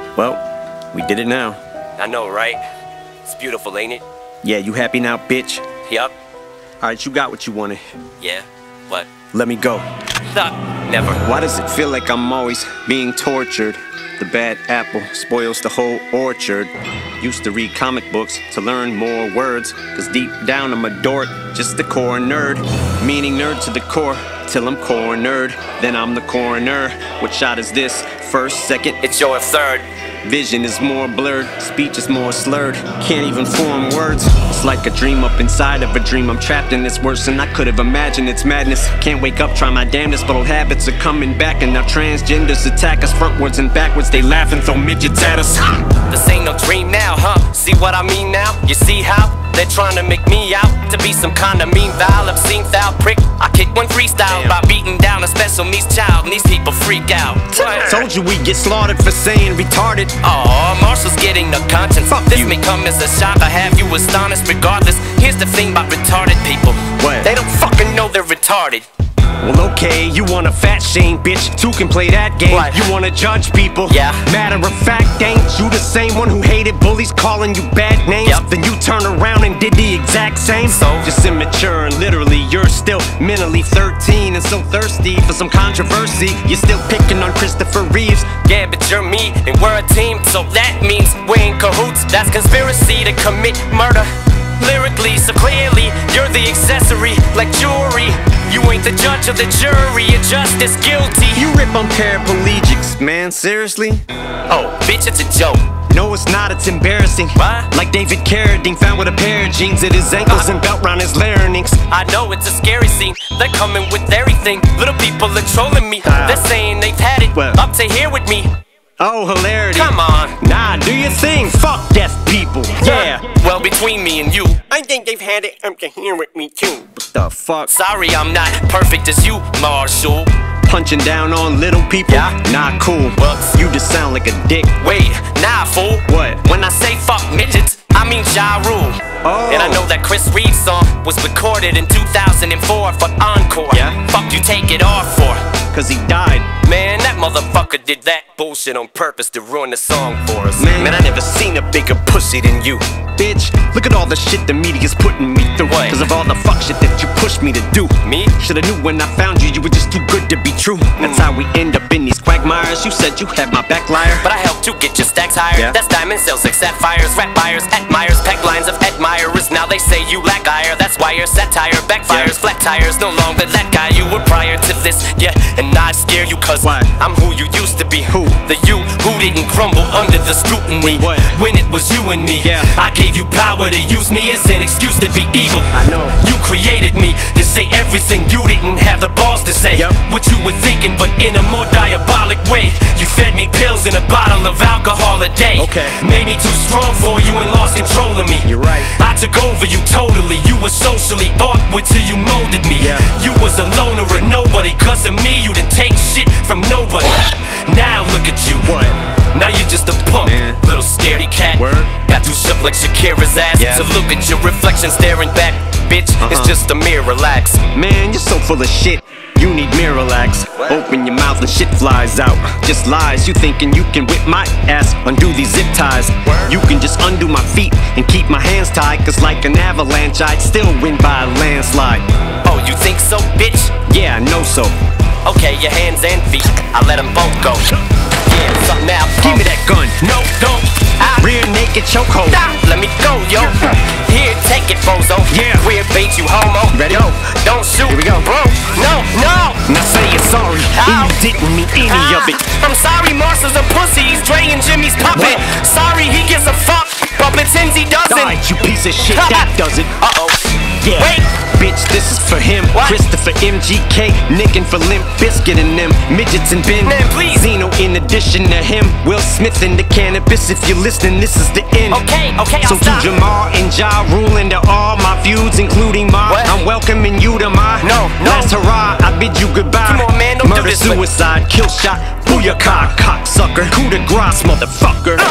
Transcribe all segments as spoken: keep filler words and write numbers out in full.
Well, we did it now. I know, right? It's beautiful, ain't it? Yeah, you happy now, bitch? Yup. Alright, you got what you wanted. Yeah. What? Let me go. Nah, never. Why does it feel like I'm always being tortured? The bad apple spoils the whole orchard. Used to read comic books to learn more words, cause deep down I'm a dork, just a core nerd. Meaning nerd to the core, till I'm cornered. Then I'm the coroner. What shot is this? First, second? It's your third. Vision is more blurred, speech is more slurred. Can't even form words. It's like a dream up inside of a dream. I'm trapped in this worse than I could have imagined. It's madness. Can't wake up, try my damnedest, but old habits are coming back. And now transgenders attack us frontwards and backwards. They laugh and throw midgets at us. This ain't no dream now, huh? See what I mean now? You see how? They're trying to make me out to be some kind of mean vile, obscene foul prick. I kick one freestyle by beating down a special needs child, and these people freak out. Told you we get slaughtered for saying retarded. Aw, Marshall's getting no conscience. Fuck this you. may come as a shock, I have you astonished regardless. Here's the thing about retarded people. What? They don't fucking know they're retarded. Well, okay, you want a fat shame, bitch. Two can play that game. What? You wanna judge people. Yeah. Matter of fact, ain't you the same one who hated bullies calling you bad names? Yep. Then you turn around and did the exact same. So? Just immature and literally you're still mentally thirteen and so thirsty for some controversy. You're still picking on Christopher Reeves. Yeah, but you're me and we're a team, so that means we're in cahoots. That's conspiracy to commit murder. Lyrically, so clearly, you're the accessory, like jewelry. You ain't the judge of the jury, you're just as guilty. You rip on paraplegics, man, seriously? Oh, bitch, it's a joke. No, it's not, it's embarrassing. What? Like David Carradine found with a pair of jeans at his ankles and belt round his larynx. I know it's a scary scene, they're coming with everything. Little people are trolling me, Ah. they're saying they've had it Well. up to here with me. Oh, hilarity. Come on. Nah, do your thing. Fuck deaf people. Yeah. Well, between me and you, I think they've had it up to here with me too. What the fuck? sorry I'm not perfect as you, Marshall. Punching down on little people? Yeah. Not cool. Whoops. You just sound like a dick. Wait, nah, fool. What? When I say fuck midgets, I mean Ja Rule. Oh. And I know that Chris Reed's song was recorded in two thousand four for Encore. Yeah. Fuck you take it off for? Cause he died. Man, that motherfucker did that bullshit on purpose to ruin the song for us. Man. Man, I never seen a bigger pussy than you. Bitch, look at all the shit the media's putting me through. What? Cause of all the fuck shit that you pushed me to do. Me? Shoulda knew when I found you, you were just too good to be true. That's how we end up in these quagmires. You said you had my back, liar. But I helped you get your stacks higher. Yeah. That's diamond sales like sapphires. Rap buyers, admirers, pack lines of admirers. Now they say you lack ire. That's why your satire backfires. Yeah. Flat tires, no longer that guy you were prior to this. Yeah, and I'd scare you cause Why? I'm who you used to be. Who? The you who didn't crumble under the scrutiny. What? When it was you and me. Yeah. I gave you power to use me as an excuse to be evil. I know. You created me to say everything you didn't have the balls to say. Yep. What you were thinking, but in a more diabolic way. You fed me pills in a bottle of alcohol a day. Okay. Made me too strong for you and lost control of me. You're right. I took over you totally. You were socially awkward till you molded me. Yeah. You was a loner or nobody. Cause of me, you didn't take shit from nobody. Now look at you. What? Now you're just a punk, Man. little scaredy cat. Word. Got too shook like Shakira's ass. Yeah. To look at your reflection staring back. Bitch, it's Uh-huh. just a mirror, relax. Man, you're so full of shit. You need Miralax. Open your mouth and shit flies out. Just lies. You thinking you can whip my ass, undo these zip ties. Word. You can just undo my feet and keep my hands tied. Cause like an avalanche, I'd still win by a landslide. Oh, you think so, bitch? Yeah, I know so. Okay, your hands and feet, I let them both go. Yeah, something now. Give me that gun. No, don't. I Rear naked chokehold. Stop, let me go, yo. Here, take it, bozo. Yeah. Queer bait, you homo. Ready? Yo, don't shoot. Here we go. Bro, no, no. Now say you're sorry. Ow. And you didn't mean any Ah, of it. I'm sorry, Marshall's a pussy. He's Dre and Jimmy's puppet. What? Sorry, he gives a fuck, but pretends he doesn't. Alright, you piece of shit, that does it. Uh-oh. Yeah. Wait. Bitch, this is for him. What? Christopher M G K, nicking for Limp Bizkit and them midgets and Ben. Man, please. Zeno in addition to him. Will Smith in the cannabis. If you're listening, this is the end. Okay, okay, So I'll stop. to Jamar and Ja Rule and to all my feuds, including mine, What? I'm welcoming you to my No, no. last hurrah. I bid you goodbye. Come on, man, don't do Murder, this, but- suicide, kill shot, booyaka, cocksucker, coup de grace, motherfucker.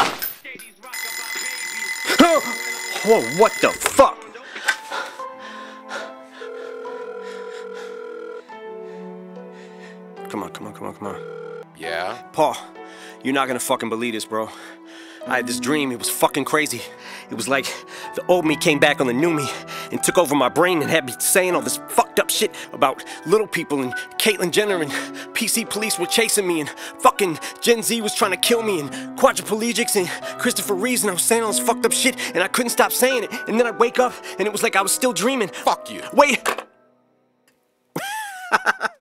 Whoa, what the fuck? Come on, come on, come on, come on. Yeah? Paul, You're not gonna fucking believe this, bro. I had this dream, it was fucking crazy. It was like the old me came back on the new me and took over my brain and had me saying all this fucked up shit about little people and Caitlyn Jenner, and P C police were chasing me, and fucking Gen Z was trying to kill me, and quadriplegics and Christopher Reeves, and I was saying all this fucked up shit and I couldn't stop saying it, and then I'd wake up and it was like I was still dreaming. Fuck you. Wait.